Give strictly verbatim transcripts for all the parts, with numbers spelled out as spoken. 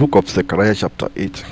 book of Zechariah chapter eight.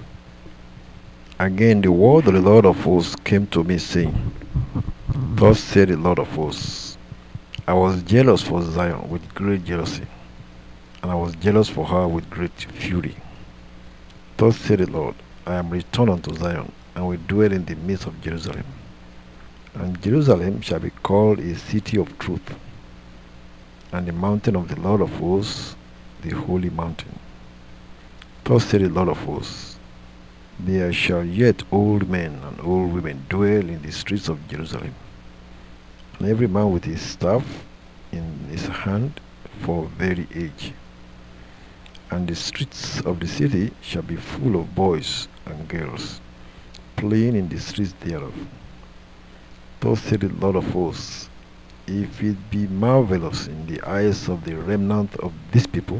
Again the word of the Lord of hosts came to me, saying, Thus said the Lord of hosts, I was jealous for Zion with great jealousy, and I was jealous for her with great fury. Thus said the Lord, I am returned unto Zion, and will dwell in the midst of Jerusalem. And Jerusalem shall be called a city of truth, and the mountain of the Lord of hosts, the holy mountain. Thus said the Lord of hosts, there shall yet old men and old women dwell in the streets of Jerusalem, and every man with his staff in his hand for very age. And the streets of the city shall be full of boys and girls, playing in the streets thereof. Thus said the Lord of hosts, if it be marvelous in the eyes of the remnant of this people,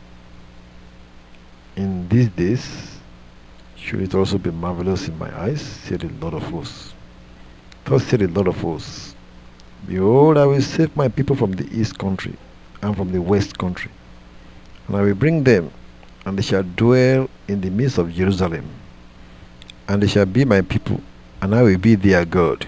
in these days should it also be marvelous in my eyes, said the Lord of hosts. Thus said the Lord of hosts, behold, I will save my people from the east country and from the west country, and I will bring them, and they shall dwell in the midst of Jerusalem, and they shall be my people, and I will be their God,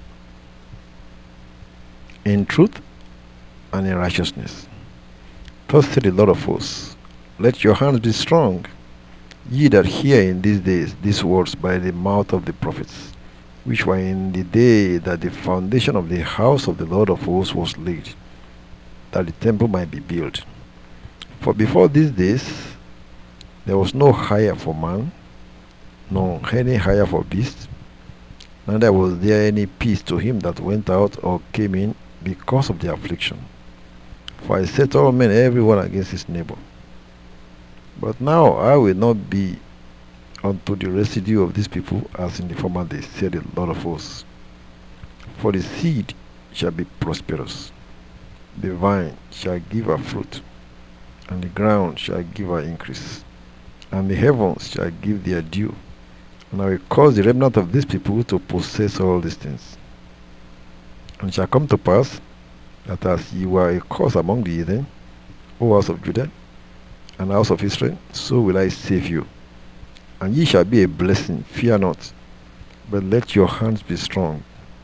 in truth and in righteousness. Thus said the Lord of hosts, let your hands be strong, ye that hear in these days these words by the mouth of the prophets, which were in the day that the foundation of the house of the Lord of hosts was laid, that the temple might be built. For before these days there was no hire for man, nor any hire for beast, neither was there any peace to him that went out or came in, because of the affliction. For I set all men every one against his neighbor. But now I will not be unto the residue of these people as in the former days, said the Lord of hosts. For the seed shall be prosperous, the vine shall give her fruit, and the ground shall give her increase, and the heavens shall give their due, and I will cause the remnant of these people to possess all these things. And it shall come to pass that as ye were a curse among the heathen, O house of Judah and house of Israel, so will I save you. And ye shall be a blessing, fear not, but let your hands be strong.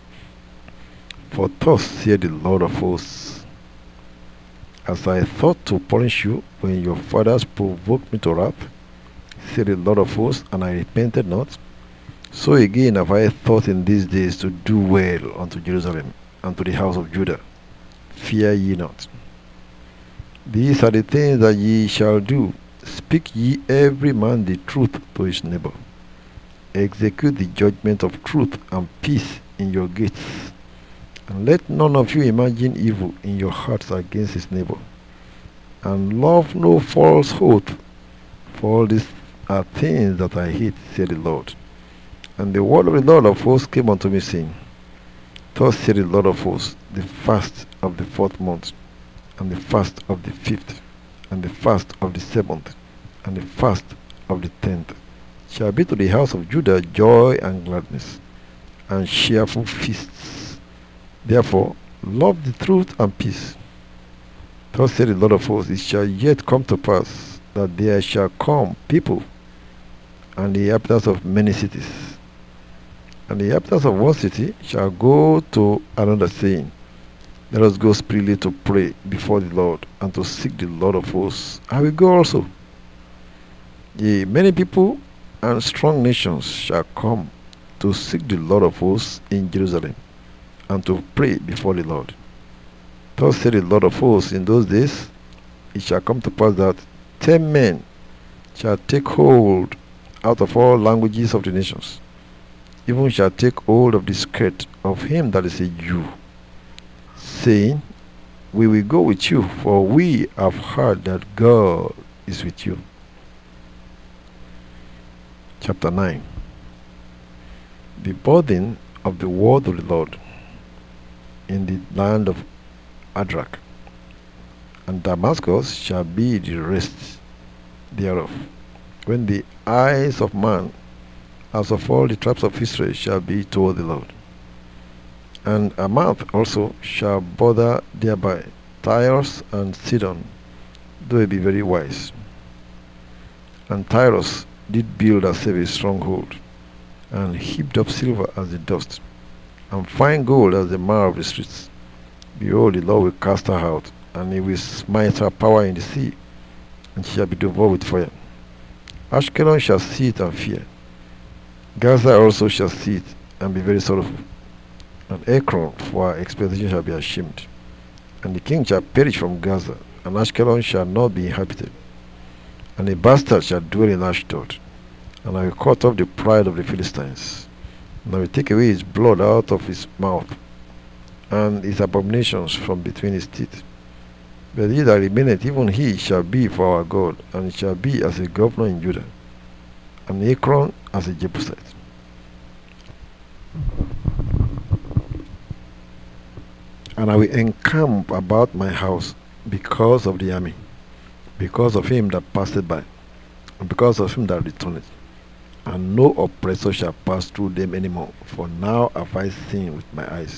For thus saith the Lord of hosts, as I thought to punish you when your fathers provoked me to wrath, said the Lord of hosts, and I repented not, so again have I thought in these days to do well unto Jerusalem and to the house of Judah. Fear ye not. These are the things that ye shall do. Speak ye every man the truth to his neighbor. Execute the judgment of truth and peace in your gates. And let none of you imagine evil in your hearts against his neighbor. And love no falsehood, for all these are things that I hate, said the Lord. And the word of the Lord of hosts came unto me, saying, Thus said the Lord of hosts, the fast of the fourth month, and the fast of the fifth, and the fast of the seventh, and the fast of the tenth, shall be to the house of Judah joy and gladness, and cheerful feasts. Therefore love the truth and peace. Thus said the Lord of hosts, it shall yet come to pass, that there shall come people, and the inhabitants of many cities, and the inhabitants of one city shall go to another, saying, let us go speedily to pray before the Lord, and to seek the Lord of hosts. I will go also. Yea, many people and strong nations shall come to seek the Lord of hosts in Jerusalem, and to pray before the Lord. Thus said the Lord of hosts, in those days it shall come to pass that ten men shall take hold out of all languages of the nations, even shall take hold of the skirt of him that is a Jew, saying, we will go with you, for we have heard that God is with you. Chapter nine. The burden of the word of the Lord in the land of Adrak, and Damascus shall be the rest thereof, when the eyes of man, as of all the tribes of Israel, shall be toward the Lord. And Amath also shall bother thereby, Tyre and Sidon, though it be very wise. And Tyrus did build herself a stronghold, and heaped up silver as the dust, and fine gold as the mire of the streets. Behold, the Lord will cast her out, and he will smite her power in the sea, and she shall be devoured with fire. Ashkelon shall see it and fear. Gaza also shall see it and be very sorrowful. And Ekron for her expectation shall be ashamed. And the king shall perish from Gaza, and Ashkelon shall not be inhabited. And a bastard shall dwell in Ashdod, and I will cut off the pride of the Philistines, and I will take away his blood out of his mouth, and his abominations from between his teeth. But he that remaineth, even he shall be for our God, and it shall be as a governor in Judah, and Ekron as a Jebusite. And I will encamp about my house because of the army, because of him that passeth by, and because of him that returneth. And no oppressor shall pass through them any more, for now have I seen with my eyes.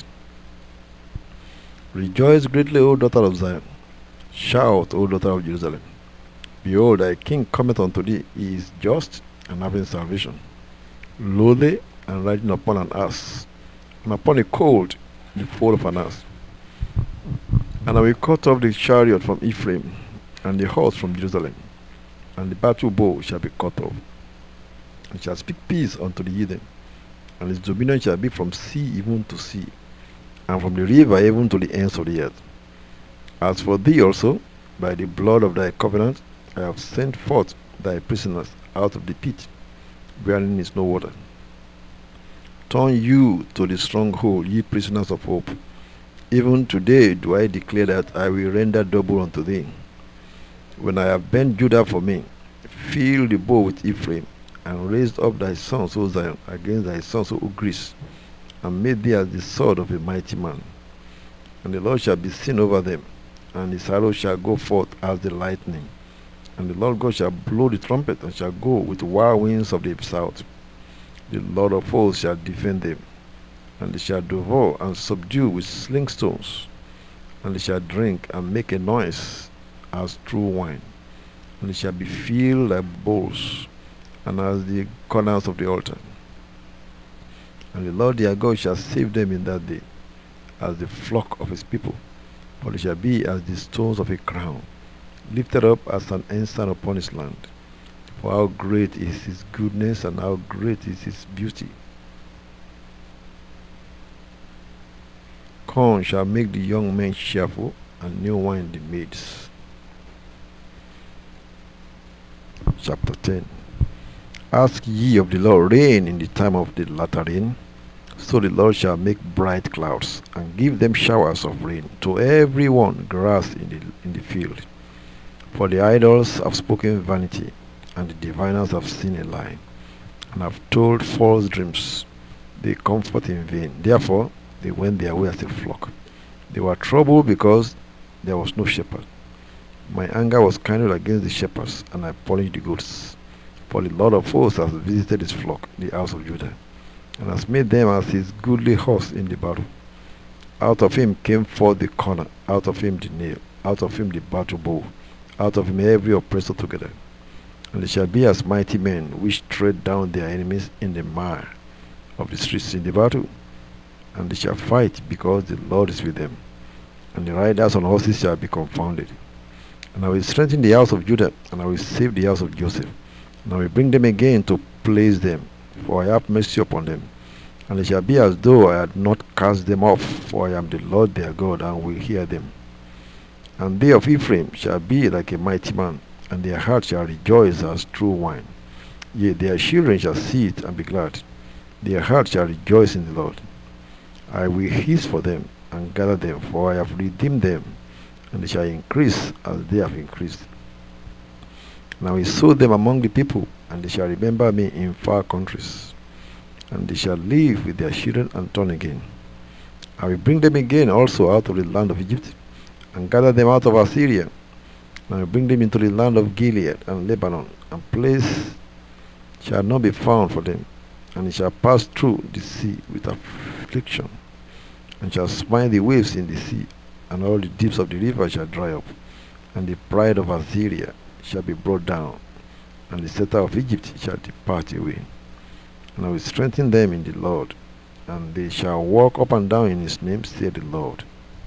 Rejoice greatly, O daughter of Zion. Shout, O daughter of Jerusalem. Behold, thy king cometh unto thee. He is just and having salvation, lowly and riding upon an ass, and upon a colt, the foal of an ass. And I will cut off the chariot from Ephraim, and the horse from Jerusalem, and the battle bow shall be cut off. And shall speak peace unto the heathen, and his dominion shall be from sea even to sea, and from the river even to the ends of the earth. As for thee also, by the blood of thy covenant, I have sent forth thy prisoners out of the pit, wherein is no water. Turn you to the stronghold, ye prisoners of hope. Even today do I declare that I will render double unto thee. When I have bent Judah for me, fill the bow with Ephraim, and raised up thy sons, O Zion, against thy sons, O Greece, and made thee as the sword of a mighty man. And the Lord shall be seen over them, and his arrow shall go forth as the lightning. And the Lord God shall blow the trumpet, and shall go with wild winds of the south. The Lord of hosts shall defend them, and they shall devour and subdue with sling stones, and they shall drink and make a noise as true wine, and they shall be filled like bowls, and as the corners of the altar. And the Lord their God shall save them in that day, as the flock of his people, for they shall be as the stones of a crown, lifted up as an ensign upon his land. For how great is his goodness, and how great is his beauty! Corn shall make the young men cheerful, and new wine the maids. Chapter ten. Ask ye of the Lord rain in the time of the latter rain. So the Lord shall make bright clouds, and give them showers of rain, to every one grass in the, in the field. For the idols have spoken vanity, and the diviners have seen a lie, and have told false dreams. They comfort in vain. Therefore they went their way as a flock. They were troubled because there was no shepherd. My anger was kindled against the shepherds, and I punished the goats. For the Lord of hosts has visited his flock, the house of Judah, and has made them as his goodly horse in the battle. Out of him came forth the corner, out of him the nail, out of him the battle bow, out of him every oppressor together. And they shall be as mighty men, which tread down their enemies in the mire of the streets in the battle. And they shall fight, because the Lord is with them. And the riders on horses shall be confounded. And I will strengthen the house of Judah, and I will save the house of Joseph. And I will bring them again to place them, for I have mercy upon them. And it shall be as though I had not cast them off, for I am the Lord their God, and will hear them. And they of Ephraim shall be like a mighty man, and their heart shall rejoice as true wine. Yea, their children shall see it and be glad. Their heart shall rejoice in the Lord. I will hiss for them, and gather them, for I have redeemed them, and they shall increase as they have increased. And I will sow them among the people, and they shall remember me in far countries. And they shall live with their children and turn again. I will bring them again also out of the land of Egypt, and gather them out of Assyria. And I will bring them into the land of Gilead and Lebanon, and place shall not be found for them. And it shall pass through the sea with affliction, and shall smite the waves in the sea, and all the deeps of the river shall dry up, and the pride of Assyria shall be brought down, and the scepter of Egypt shall depart away. And I will strengthen them in the Lord, and they shall walk up and down in his name, saith the Lord.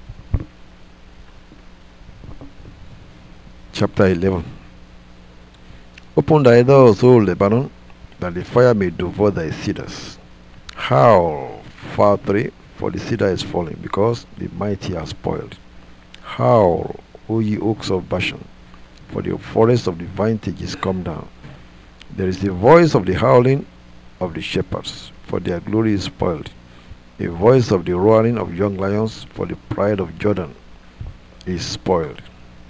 Chapter eleven. Open thy doors, O Lebanon, that the fire may devour thy cedars. Howl, far three, for the cedar is falling, because the mighty are spoiled. Howl, O ye oaks of Bashan, for the forest of the vintage is come down. There is the voice of the howling of the shepherds, for their glory is spoiled. A voice of the roaring of young lions, for the pride of Jordan is spoiled.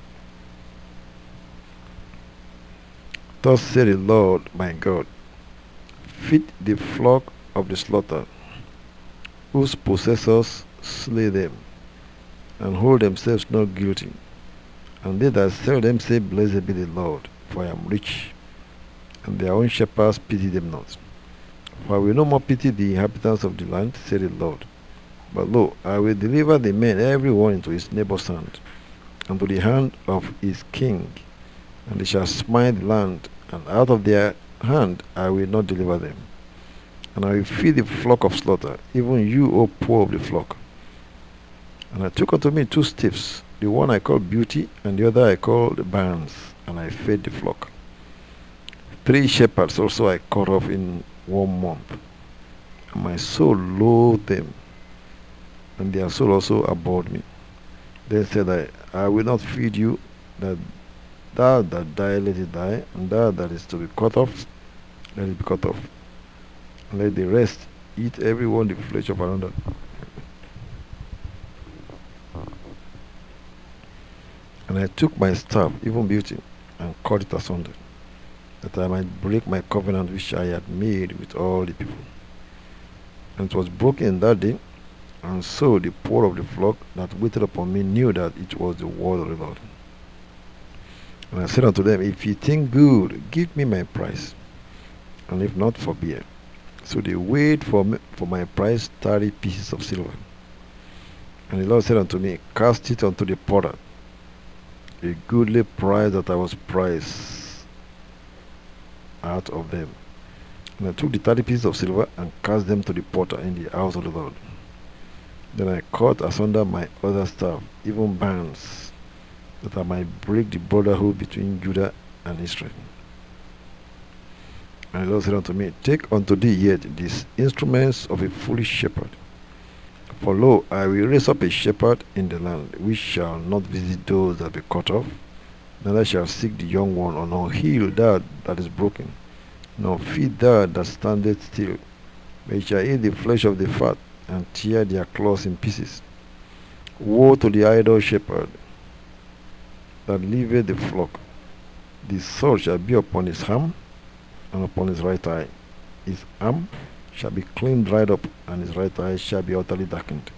Thus said the Lord my God, feed the flock of the slaughter, whose possessors slay them, and hold themselves not guilty. And they that sell them say, Blessed be the Lord, for I am rich, and their own shepherds pity them not. For I will no more pity the inhabitants of the land, said the Lord. But lo, I will deliver the men every one into his neighbor's hand, and to the hand of his king, and they shall smite the land, and out of their hand I will not deliver them. And I will feed the flock of slaughter, even you, O poor of the flock. And I took unto me two staves, the one I called Beauty, and the other I called Barns, and I fed the flock. Three shepherds also I cut off in one month, and my soul loathed them, and their soul also abhorred me. Then said I, I will not feed you, that thou that die, let it die, and thou that is to be cut off, let it be cut off. And let the rest eat every one the flesh of another. And I took my staff, even Beauty, and cut it asunder, that I might break my covenant which I had made with all the people. And it was broken in that day, and so the poor of the flock that waited upon me knew that it was the word of the Lord. And I said unto them, If ye think good, give me my price, and if not, forbear. So they weighed for me, for my price thirty pieces of silver. And the Lord said unto me, Cast it unto the potter, a goodly price that I was priced out of them. And I took the thirty pieces of silver and cast them to the potter in the house of the Lord. Then I cut asunder my other staff, even bands, that I might break the brotherhood between Judah and Israel. And the Lord said unto me, Take unto thee yet these instruments of a foolish shepherd. For lo, I will raise up a shepherd in the land, which shall not visit those that be cut off, neither shall seek the young one, or nor heal that that is broken, nor feed that that standeth still, but he shall eat the flesh of the fat, and tear their claws in pieces. Woe to the idle shepherd that leaveth the flock! The sword shall be upon his arm, and upon his right eye. His arm shall be clean dried up, and his right eye shall be utterly darkened.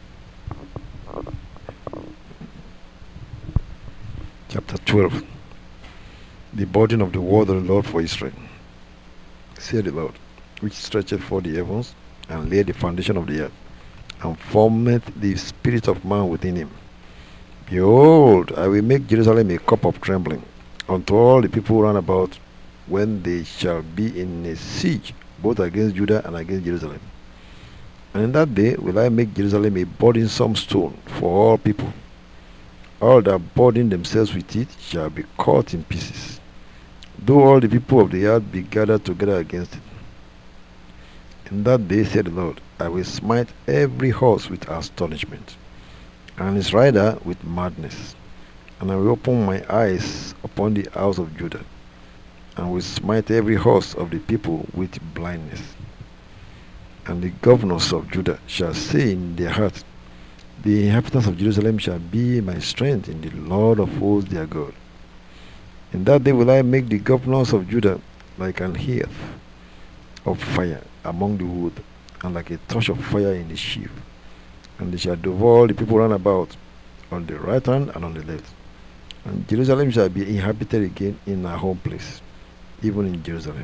Chapter twelve. The burden of the word of the Lord for Israel. Said the Lord, which stretcheth forth the heavens, and laid the foundation of the earth, and formeth the spirit of man within him. Behold, I will make Jerusalem a cup of trembling unto all the people round about, when they shall be in a siege both against Judah and against Jerusalem. And in that day will I make Jerusalem a burdensome stone for all people. All that burden themselves with it shall be cut in pieces, though all the people of the earth be gathered together against it. In that day, said the Lord, I will smite every horse with astonishment, and his rider with madness. And I will open my eyes upon the house of Judah, and will smite every horse of the people with blindness. And the governors of Judah shall say in their heart, The inhabitants of Jerusalem shall be my strength in the Lord of hosts their God. In that day will I make the governors of Judah like an hearth of fire among the wood, and like a torch of fire in the sheaf. And they shall devour the people round about, on the right hand and on the left. And Jerusalem shall be inhabited again in her home place, even in Jerusalem.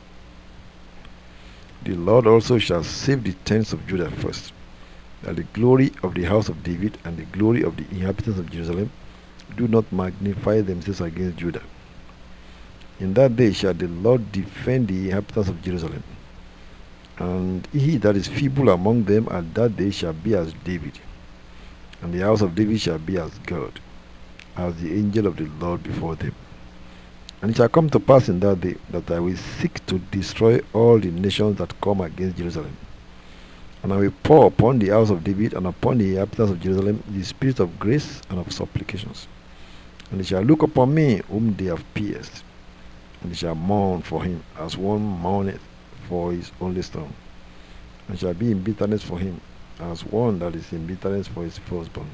The Lord also shall save the tents of Judah first, that the glory of the house of David and the glory of the inhabitants of Jerusalem do not magnify themselves against Judah. In that day shall the Lord defend the inhabitants of Jerusalem, and he that is feeble among them at that day shall be as David, and the house of David shall be as God, as the angel of the Lord before them. And it shall come to pass in that day that I will seek to destroy all the nations that come against Jerusalem. And I will pour upon the house of David and upon the inhabitants of Jerusalem the spirit of grace and of supplications. And they shall look upon me whom they have pierced, and they shall mourn for him as one mourneth for his only son, and shall be in bitterness for him as one that is in bitterness for his firstborn.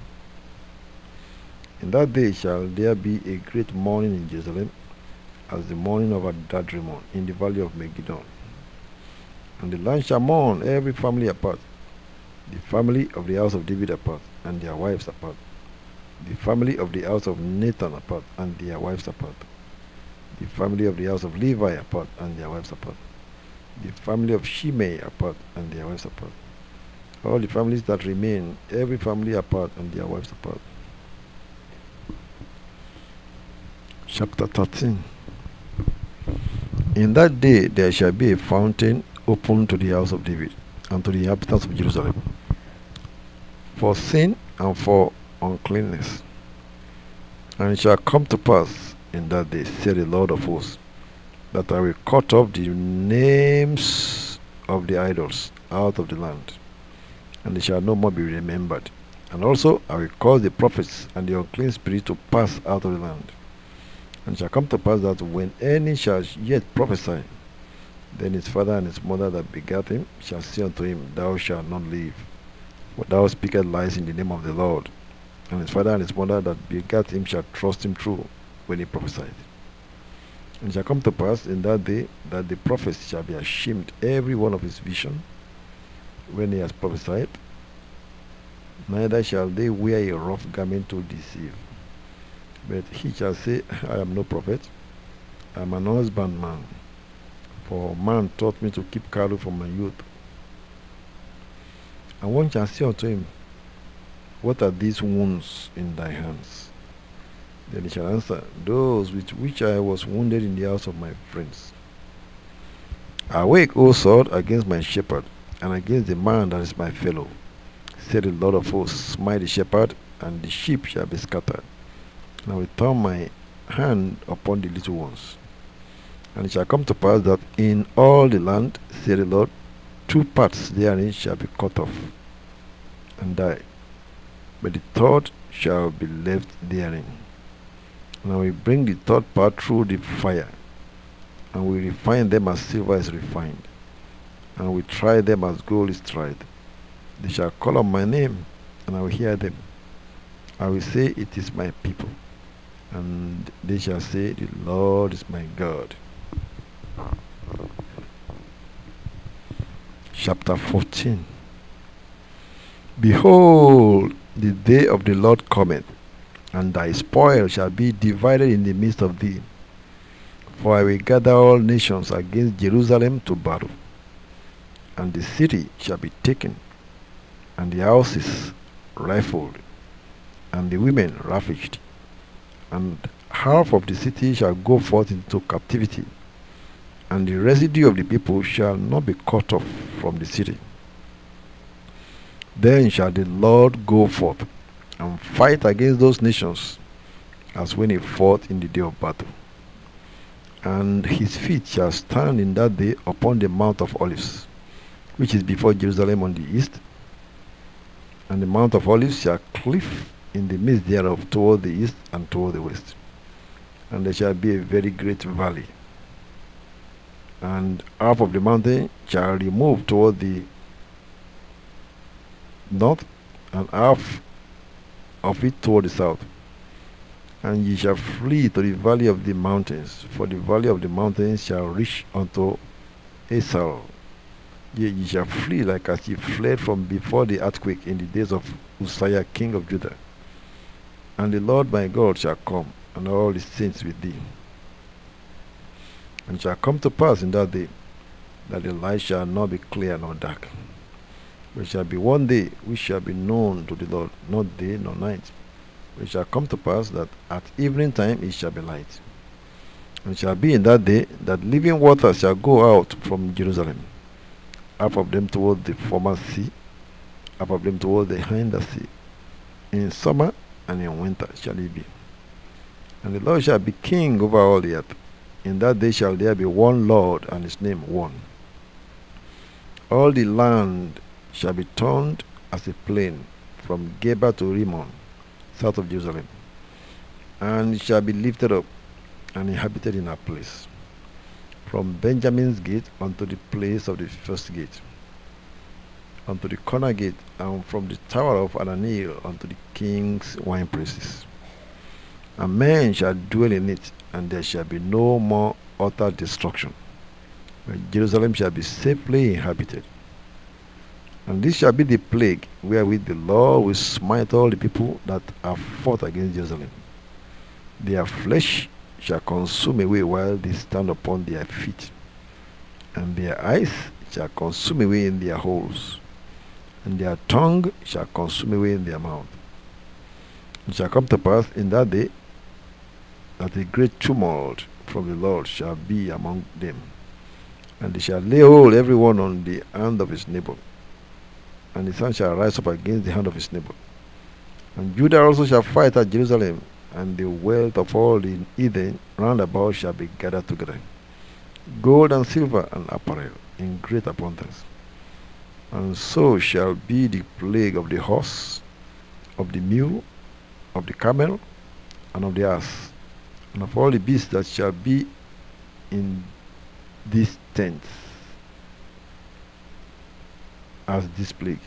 In that day shall there be a great mourning in Jerusalem, as the mourning of Adadrimon in the valley of Megiddon. And the land shall mourn, every family apart, the family of the house of David apart, and their wives apart, the family of the house of Nathan apart, and their wives apart, the family of the house of Levi apart, and their wives apart, the family of Shimei apart, and their wives apart, all the families that remain, every family apart, and their wives apart. Chapter thirteen. In that day there shall be a fountain open to the house of David, and to the inhabitants of Jerusalem, for sin and for uncleanness. And it shall come to pass in that day, said the Lord of hosts, that I will cut off the names of the idols out of the land, and they shall no more be remembered. And also I will cause the prophets and the unclean spirit to pass out of the land. And it shall come to pass that when any shall yet prophesy, then his father and his mother that begat him shall say unto him, Thou shalt not live, for thou speakest lies in the name of the Lord. And his father and his mother that begat him shall trust him true when he prophesied. And it shall come to pass in that day that the prophet shall be ashamed every one of his vision when he has prophesied, neither shall they wear a rough garment to deceive. But he shall say, I am no prophet, I am an husbandman, for man taught me to keep cattle from my youth. And one shall say unto him, What are these wounds in thy hands? Then he shall answer, Those with which I was wounded in the house of my friends. Awake, O sword, against my shepherd, and against the man that is my fellow, said the Lord of hosts. Smite the shepherd, and the sheep shall be scattered. And I will turn my hand upon the little ones. And it shall come to pass that in all the land, said the Lord, two parts therein shall be cut off and die, but the third shall be left therein. And I will bring the third part through the fire, and will refine them as silver is refined, and will try them as gold is tried. They shall call on my name, and I will hear them. I will say, It is my people. And they shall say, The Lord is my God. Chapter fourteen. Behold, the day of the Lord cometh, and thy spoil shall be divided in the midst of thee. For I will gather all nations against Jerusalem to battle, and the city shall be taken, and the houses rifled, and the women ravished, and half of the city shall go forth into captivity, and the residue of the people shall not be cut off from the city. Then shall the Lord go forth and fight against those nations, as when he fought in the day of battle. And his feet shall stand in that day upon the Mount of Olives, which is before Jerusalem on the east, and the Mount of Olives shall cleave in the midst thereof toward the east and toward the west. And there shall be a very great valley, and half of the mountain shall remove toward the north, and half of it toward the south. And ye shall flee to the valley of the mountains, for the valley of the mountains shall reach unto Esau. Yea, ye shall flee like as ye fled from before the earthquake in the days of Uzziah king of Judah. And the Lord my God shall come, and all his saints with thee. And it shall come to pass in that day that the light shall not be clear nor dark, but shall be one day which shall be known to the Lord, not day nor night. It shall come to pass that at evening time it shall be light, And it shall be in that day that living waters shall go out from Jerusalem, half of them toward the former sea, half of them toward the hinder sea. In summer and in winter shall it be. And the Lord shall be king over all the earth. In that day shall there be one Lord, and his name one. All the land shall be turned as a plain, from Geba to Rimmon, south of Jerusalem, and it shall be lifted up and inhabited in a place, from Benjamin's gate unto the place of the first gate, unto the corner gate, and from the tower of Ananiel unto the king's winepresses. And men shall dwell in it, and there shall be no more utter destruction, but Jerusalem shall be safely inhabited. And this shall be the plague wherewith the Lord will smite all the people that have fought against Jerusalem. Their flesh shall consume away while they stand upon their feet, and their eyes shall consume away in their holes, and their tongue shall consume away in their mouth. It shall come to pass in that day that a great tumult from the Lord shall be among them, and they shall lay hold every one on the hand of his neighbor, and his hand shall rise up against the hand of his neighbor. And Judah also shall fight at Jerusalem, and the wealth of all the heathen round about shall be gathered together, gold and silver and apparel in great abundance. And so shall be the plague of the horse, of the mule, of the camel, and of the ass, and of all the beasts that shall be in these tents, as this plague.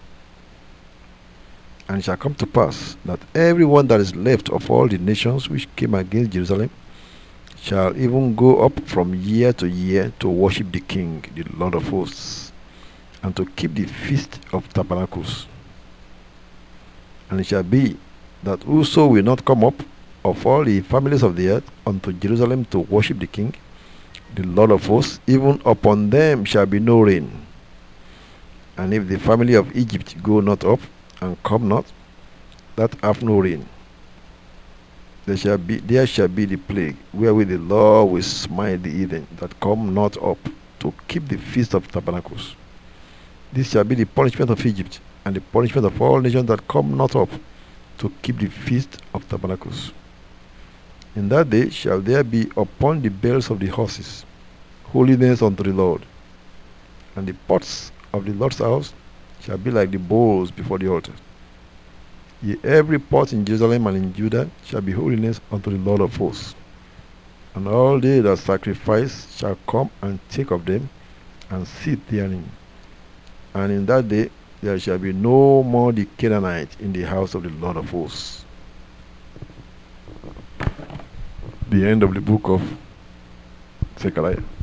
And it shall come to pass that every one that is left of all the nations which came against Jerusalem shall even go up from year to year to worship the King, the Lord of hosts, and to keep the feast of tabernacles. And it shall be that whoso will not come up of all the families of the earth unto Jerusalem to worship the King, the Lord of hosts, even upon them shall be no rain. And if the family of Egypt go not up, and come not, that have no rain, there shall be there shall be the plague wherewith the Lord will smite the heathen that come not up to keep the feast of tabernacles. This shall be the punishment of Egypt, and the punishment of all nations that come not up to keep the feast of tabernacles. In that day shall there be upon the bells of the horses holiness unto the Lord, and the pots of the Lord's house shall be like the bowls before the altar. Yea, every pot in Jerusalem and in Judah shall be holiness unto the Lord of hosts. And all they that sacrifice shall come and take of them, and sit therein. And in that day there shall be no more the Canaanite in the house of the Lord of hosts. The end of the book of Zechariah.